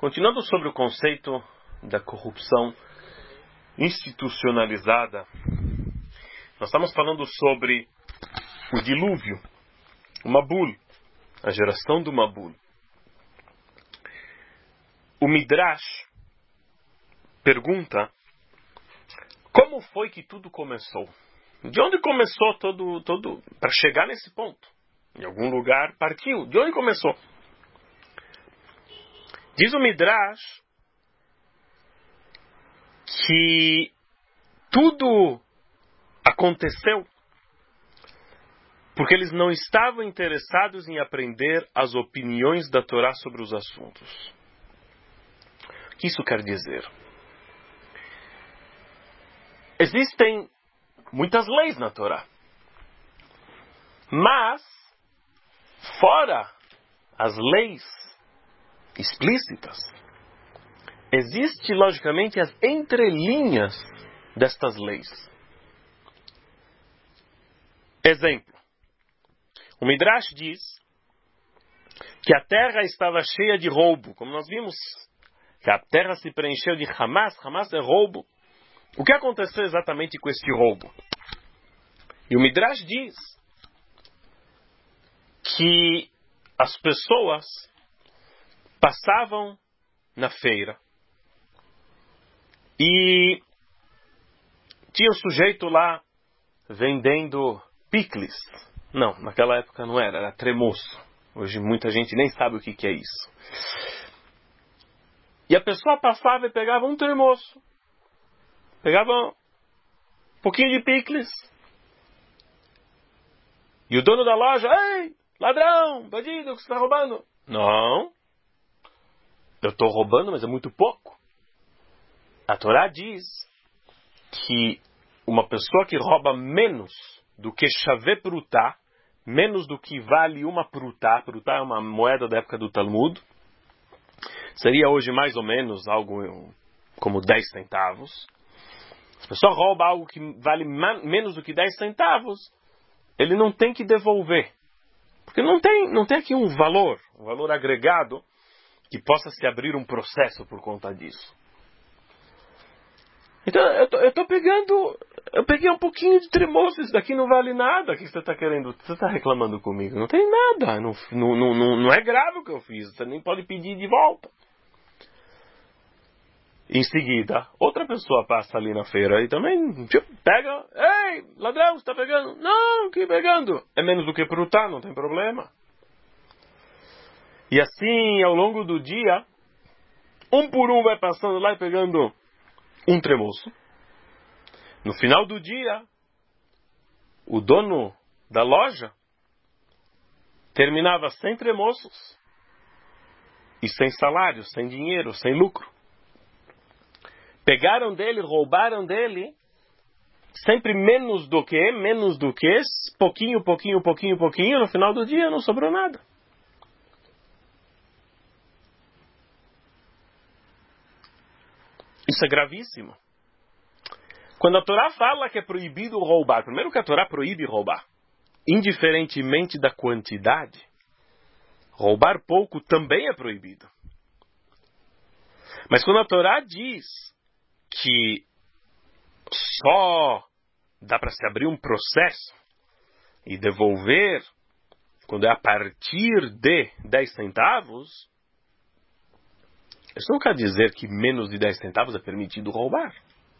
Continuando sobre o conceito da corrupção institucionalizada, nós estamos falando sobre o dilúvio, o Mabul, a geração do Mabul. O Midrash pergunta como foi que tudo começou? De onde começou todo para chegar nesse ponto? Em algum lugar partiu. De onde começou? Diz o Midrash que tudo aconteceu porque eles não estavam interessados em aprender as opiniões da Torá sobre os assuntos. O que isso quer dizer? Existem muitas leis na Torá, mas fora as leis explícitas, existe logicamente as entrelinhas destas leis. Exemplo, o Midrash diz que a terra estava cheia de roubo, como nós vimos, que a terra se preencheu de Hamas é roubo. O que aconteceu exatamente com este roubo? E o Midrash diz que as pessoas passavam na feira e tinha um sujeito lá vendendo picles. Não, naquela época não era tremoço. Hoje muita gente nem sabe o que é isso. E a pessoa passava e pegava um tremoço, pegava um pouquinho de picles, e o dono da loja: ei, ladrão, bandido, o que você está roubando? Não, eu estou roubando, mas é muito pouco. A Torá diz que uma pessoa que rouba menos do que chave prutá, menos do que vale uma prutá é uma moeda da época do Talmud, seria hoje mais ou menos algo como 10 centavos. Se a pessoa rouba algo que vale menos do que 10 centavos, ele não tem que devolver. Porque não tem aqui um valor agregado que possa se abrir um processo por conta disso. Então, eu peguei um pouquinho de tremoço, isso daqui não vale nada. O que você está querendo? Você está reclamando comigo? Não tem nada, não é grave o que eu fiz, você nem pode pedir de volta. Em seguida, outra pessoa passa ali na feira e também pega: ei, ladrão, você está pegando? Não, que pegando? É menos do que prutá, não tem problema. E assim, ao longo do dia, um por um vai passando lá e pegando um tremoço. No final do dia, o dono da loja terminava sem tremoços e sem salário, sem dinheiro, sem lucro. Pegaram dele, roubaram dele, sempre menos do que, pouquinho, no final do dia não sobrou nada. Isso é gravíssimo. Quando a Torá fala que é proibido roubar, primeiro que a Torá proíbe roubar, indiferentemente da quantidade, roubar pouco também é proibido. Mas quando a Torá diz que só dá para se abrir um processo e devolver quando é a partir de 10 centavos, isso não quer dizer que menos de 10 centavos é permitido roubar.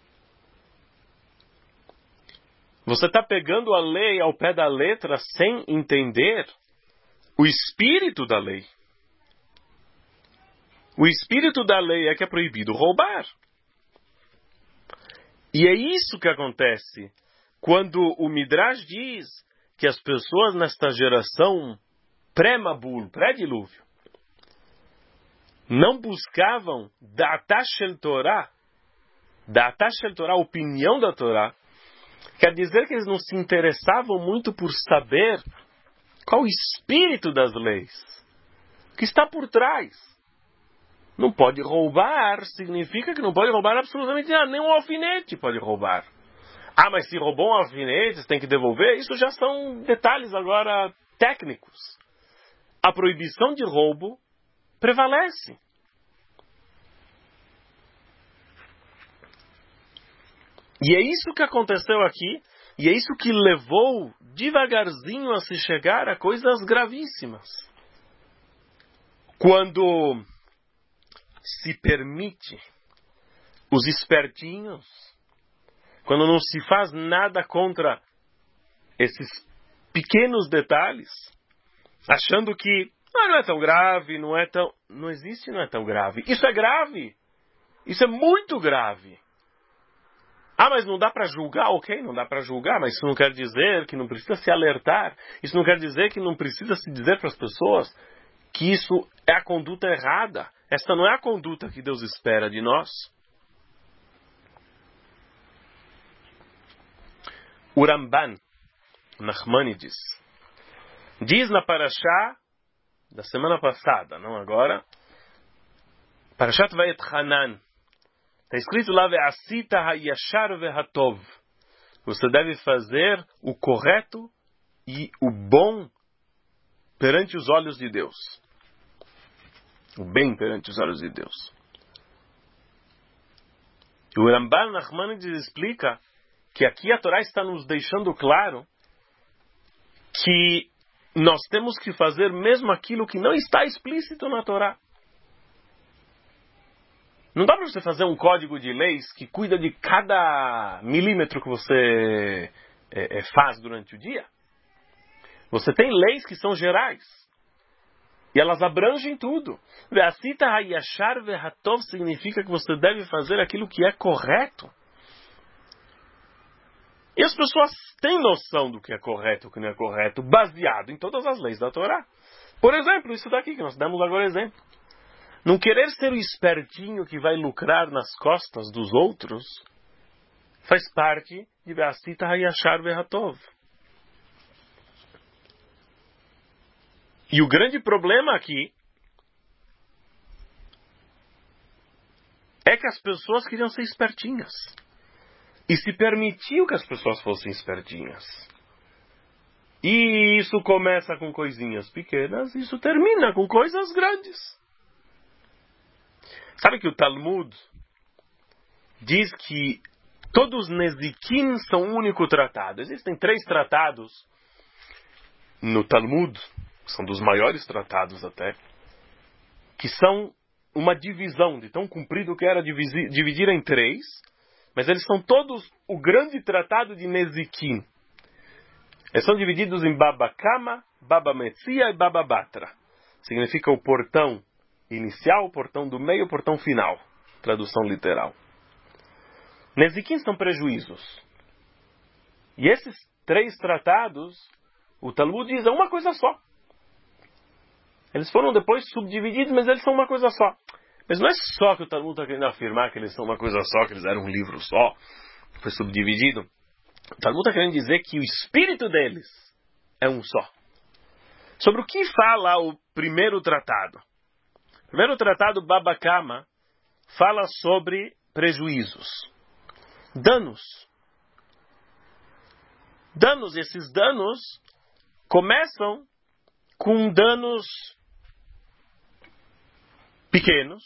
Você está pegando a lei ao pé da letra sem entender o espírito da lei. O espírito da lei é que é proibido roubar. E é isso que acontece quando o Midrash diz que as pessoas nesta geração pré-Mabul, pré-dilúvio, não buscavam Da'at Shel Torah, a opinião da Torá. Quer dizer que eles não se interessavam muito por saber qual o espírito das leis, o que está por trás. Não pode roubar, significa que não pode roubar absolutamente nada, nem um alfinete pode roubar. Ah, mas se roubou um alfinete, você tem que devolver? Isso já são detalhes agora técnicos. A proibição de roubo prevalece. E é isso que aconteceu aqui, e é isso que levou devagarzinho a se chegar a coisas gravíssimas. Quando se permite os espertinhos, quando não se faz nada contra esses pequenos detalhes, achando que não é tão grave, não existe, não é tão grave. Isso é grave. Isso é muito grave. Mas não dá para julgar? Ok, não dá para julgar, mas isso não quer dizer que não precisa se alertar. Isso não quer dizer que não precisa se dizer para as pessoas que isso é a conduta errada. Esta não é a conduta que Deus espera de nós. O Ramban, Nachmanides, diz na Parashá da semana passada, não agora, Parashat Vayetchanan, está escrito lá, Ve'asita ha'yashar ve'hatov. Você deve fazer o correto e o bom perante os olhos de Deus. O bem perante os olhos de Deus. O Ramban Nachmanides explica que aqui a Torá está nos deixando claro que nós temos que fazer mesmo aquilo que não está explícito na Torá. Não dá para você fazer um código de leis que cuida de cada milímetro que você faz durante o dia. Você tem leis que são gerais. E elas abrangem tudo. Ve'asita ha'yashar ve'hatov significa que você deve fazer aquilo que é correto. E as pessoas têm noção do que é correto e o que não é correto, baseado em todas as leis da Torá. Por exemplo, isso daqui que nós damos agora exemplo. Não querer ser o espertinho que vai lucrar nas costas dos outros faz parte de Ve'asita ha'yashar ve'hatov. E o grande problema aqui é que as pessoas queriam ser espertinhas. E se permitiu que as pessoas fossem espertinhas. E isso começa com coisinhas pequenas, e isso termina com coisas grandes. Sabe que o Talmud diz que todos os Nezikim são um único tratado. Existem 3 tratados no Talmud, são dos maiores tratados até, que são uma divisão de tão comprido que era dividir em 3, mas eles são todos o grande tratado de Nezikim. Eles são divididos em Baba Kama, Baba Metzia e Baba Batra. Significa o portão inicial, o portão do meio, o portão final. Tradução literal. Nezikim são prejuízos. E esses 3 tratados, o Talmud diz, é uma coisa só. Eles foram depois subdivididos, mas eles são uma coisa só. Mas não é só que o Talmud está querendo afirmar que eles são uma coisa só, que eles eram um livro só, que foi subdividido. O Talmud está querendo dizer que o espírito deles é um só. Sobre o que fala o primeiro tratado? O primeiro tratado, Baba Kama, fala sobre prejuízos. Danos. Danos, esses danos começam com danos pequenos.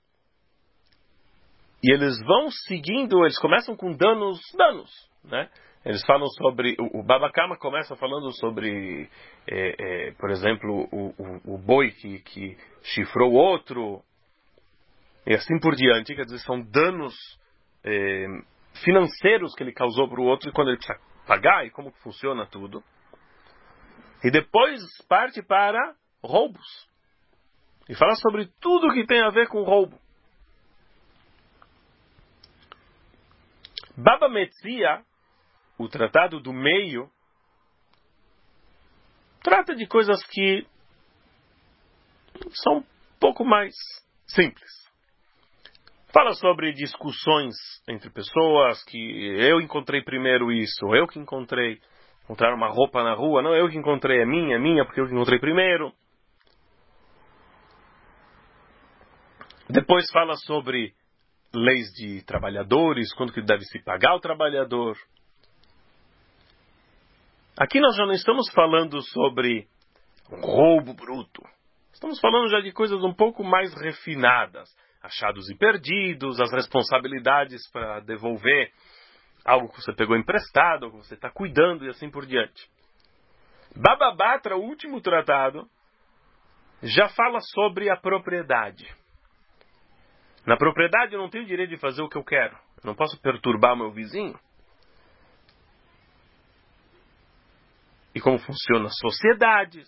E eles vão seguindo, eles começam com danos, né? Eles falam sobre, o Baba Kama começa falando sobre, por exemplo, o boi que chifrou o outro, e assim por diante, quer dizer, são danos financeiros que ele causou para o outro, e quando ele precisa pagar, e como funciona tudo. E depois parte para roubos. E fala sobre tudo que tem a ver com roubo. Baba Metzia, o tratado do meio, trata de coisas que são um pouco mais simples. Fala sobre discussões entre pessoas, que eu encontrei primeiro isso, eu que encontrei. Encontrar uma roupa na rua, não, eu que encontrei, é minha, porque eu que encontrei primeiro. Depois fala sobre leis de trabalhadores, quando que deve se pagar o trabalhador. Aqui nós já não estamos falando sobre um roubo bruto. Estamos falando já de coisas um pouco mais refinadas. Achados e perdidos, as responsabilidades para devolver algo que você pegou emprestado, algo que você está cuidando e assim por diante. Baba Batra, o último tratado, já fala sobre a propriedade. Na propriedade eu não tenho direito de fazer o que eu quero. Eu não posso perturbar meu vizinho. E como funcionam as sociedades.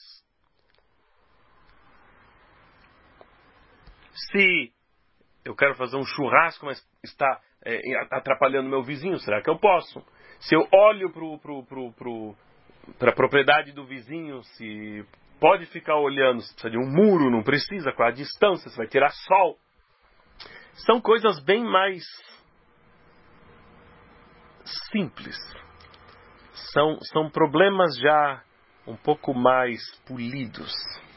Se eu quero fazer um churrasco, mas está atrapalhando meu vizinho, será que eu posso? Se eu olho para a propriedade do vizinho, se pode ficar olhando, se precisa de um muro, não precisa, qual a distância, se vai tirar sol. São coisas bem mais simples. São problemas já um pouco mais polidos.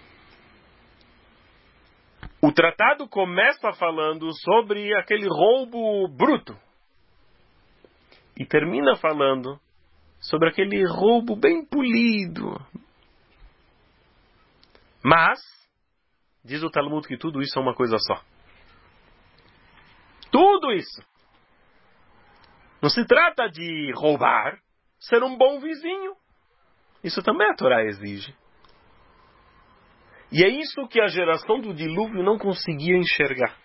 O tratado começa falando sobre aquele roubo bruto. E termina falando sobre aquele roubo bem polido. Mas, diz o Talmud que tudo isso é uma coisa só. Tudo isso. Não se trata de roubar, ser um bom vizinho. Isso também a Torá exige. E é isso que a geração do dilúvio não conseguia enxergar.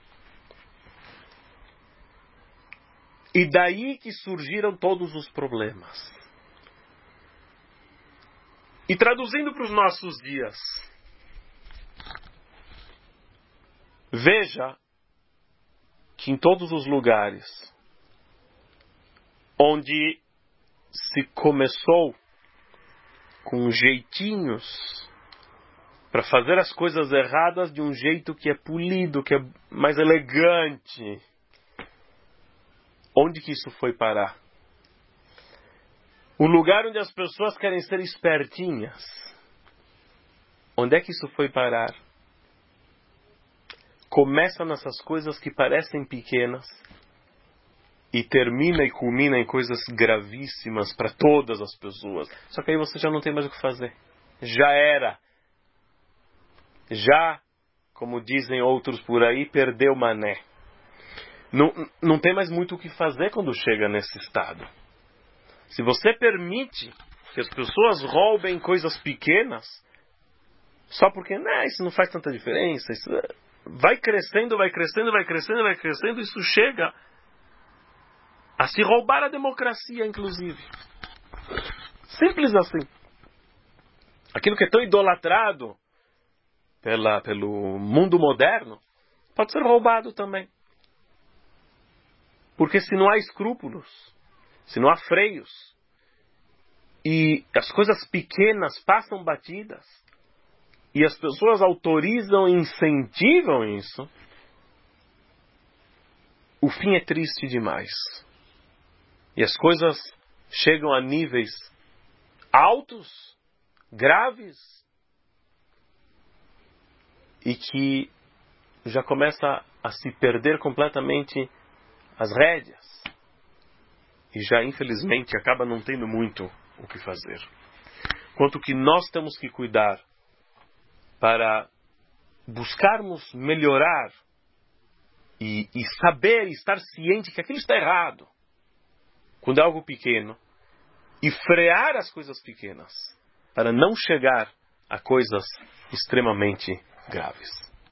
E daí que surgiram todos os problemas. E traduzindo para os nossos dias, veja que em todos os lugares onde se começou com jeitinhos para fazer as coisas erradas de um jeito que é polido, que é mais elegante. Onde que isso foi parar? O lugar onde as pessoas querem ser espertinhas. Onde é que isso foi parar? Começa nessas coisas que parecem pequenas e termina e culmina em coisas gravíssimas para todas as pessoas. Só que aí você já não tem mais o que fazer. Já era. Já, como dizem outros por aí, perdeu mané. Não tem mais muito o que fazer quando chega nesse estado. Se você permite que as pessoas roubem coisas pequenas, só porque isso não faz tanta diferença, isso vai crescendo, isso chega a se roubar a democracia, inclusive. Simples assim. Aquilo que é tão idolatrado pelo mundo moderno, pode ser roubado também. Porque se não há escrúpulos, se não há freios, e as coisas pequenas passam batidas, e as pessoas autorizam e incentivam isso, o fim é triste demais. E as coisas chegam a níveis altos, graves, e que já começa a se perder completamente as rédeas. E já, infelizmente, acaba não tendo muito o que fazer. Quanto que nós temos que cuidar para buscarmos melhorar e saber e estar ciente que aquilo está errado quando é algo pequeno, e frear as coisas pequenas para não chegar a coisas extremamente graves.